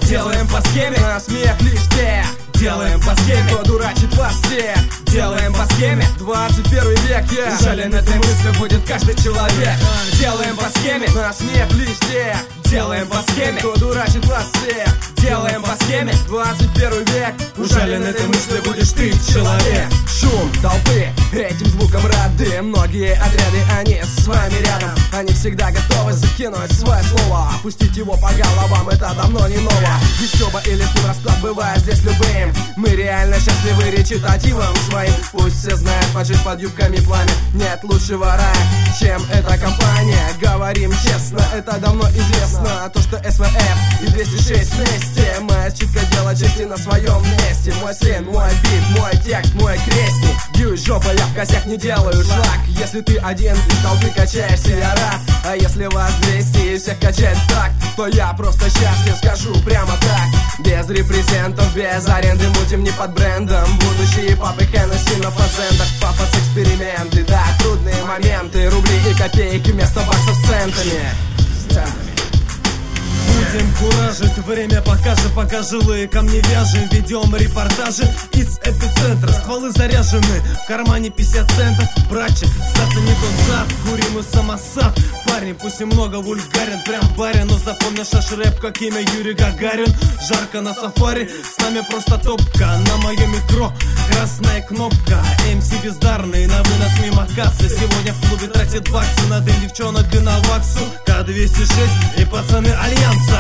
Делаем по схеме, на смех листе. Делаем по схеме, кто дурачит вас всех. Делаем по схеме, 21 век, Ужален этой мыслью будет каждый человек. Делаем по схеме, на смех листе. Делаем по схеме, кто дурачит вас всех. Делаем по схеме, 21 век. Ужален этой мыслью будешь ты, человек. Шум толпы, этим звуком рады. Многие отряды, они с вами рядом. Они всегда готовы закинуть свое слово. Опустить его по головам, это давно не ново. Весёба или стул расклад бывает здесь любым. Мы реально счастливы речитативом своим. Пусть все знают, поджечь под юбками пламя. Нет лучшего рая, чем эта компания. Говорим честно, это давно известно. То, что СВФ и 206 вместе. Моя читка делает чести на своем месте. Мой сын, мой бит, мой текст, мой крестник. Бьюсь жопой, я в косяк не делаю шаг. Если ты один из толпы качаешься, я рад. А если вас 200 и всех качать так, то я просто счастлив, скажу прямо так. Без репрезентов, без аренды, мутим не под брендом. Будущие папы Хеннесси на фазендах. Папа с эксперименты, да, трудные моменты. Рубли и копейки вместо баксов с центами. Будем куражить, время покажет, пока жилые камни вяжем. Ведем репортажи из эпицентра. Стволы заряжены, в кармане 50 центов. Братчик, статься не тот зад, курим и самосад. Парни, пусть и много вульгарен, прям барин. Но запомнишь аж рэп, как имя Юрий Гагарин. Жарко на сафари, с нами просто топка. На моем микро красная кнопка. МС бездарный, на вынос мимо кассы. Сегодня в клубе тратит баксы на дым девчонок и на ваксу. К-206 и пацаны Альянса.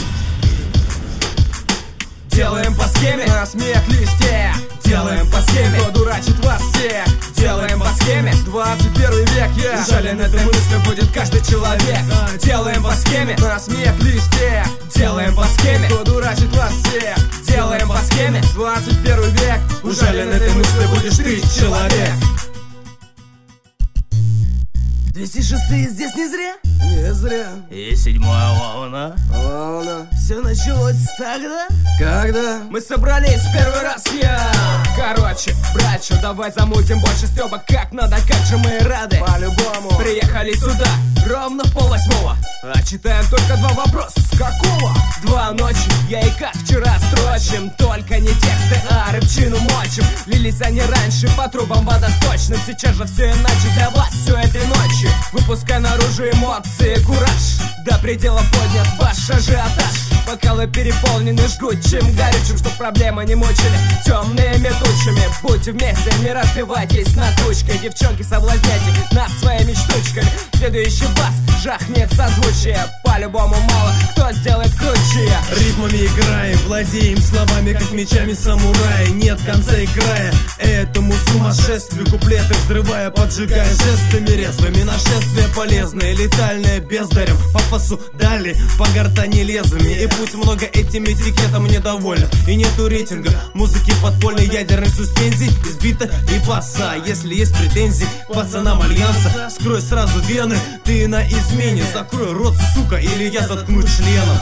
Делаем по схеме, на смех листе. Делаем по схеме, кто дурачит вас всех. Делаем по схеме, 21 век, Ужален этой мыслью будет каждый человек. Делаем по схеме, на смех листе. Делаем по схеме, кто дурачит вас всех. Делаем по схеме, 21 век. Ужален этой мыслью будешь ты, человек. 206 здесь не зря? Не зря. И 7-я волна. Все началось тогда, когда мы собрались в первый раз, Короче, братча, давай замутим больше стёба. Как надо, как же мы рады. По-любому приехали сюда ровно в 7:30. А читаем только 2 вопроса. Какого? 2 ночи, я и как вчера строчим. Только не тексты, а рыбчину мочим. Лились они раньше по трубам водосточным. Сейчас же все иначе для вас все этой ночи. Выпускай наружу эмоции, кураж. До предела поднят ваш ажиотаж. Бокалы переполнены жгучим, горючим, чтоб проблемы не мучили темными тучами. Будьте вместе, не разбивайтесь над ручкой. Девчонки, соблазняйте нас своими штучками. Следующий бас жахнет созвучие. По-любому мало кто сделает круче. Ритмами играем, владеем словами, как мечами самурая. Нет конца и края этому сумасшествию. Куплеты взрывая, поджигая жестами резвыми. Нашествие полезное, летальное бездарем. По фасу дали, по гортани лезвиями. И пусть много этим этикетом недоволен. И нету рейтинга музыки подпольной ядерной суспензии. Избита и баса, если есть претензии к пацанам Альянса. Скрой сразу вены, ты на измене. Закрой рот, сука, или я заткну членом.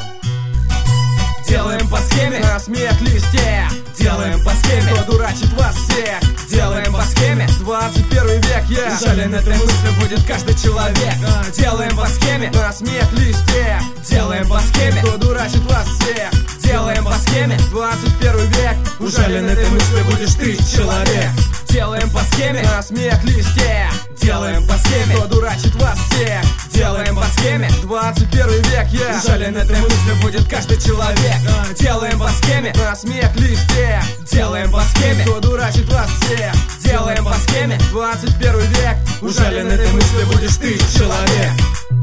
Делаем по схеме, на смех листе. Делаем по схеме, кто дурачит вас всех. Делаем по схеме, 21 век, Ужален этой мыслью будет каждый человек. Делаем по схеме, на смех листе. Делаем по схеме, кто дурачит вас всех. Делаем по схеме, 21 век. Ужален этой мыслью будешь ты, человек. Делаем по схеме, на смех листе. Делаем по схеме, кто дурачит вас всех. Делаем по схеме, 21 век, Ужален этой мыслью будет каждый человек. Делаем по схеме, на смех листе. Делаем по схеме, кто дурачит вас всех. Делаем по схеме, 21 век. Ужален этой мыслью будешь ты, человек.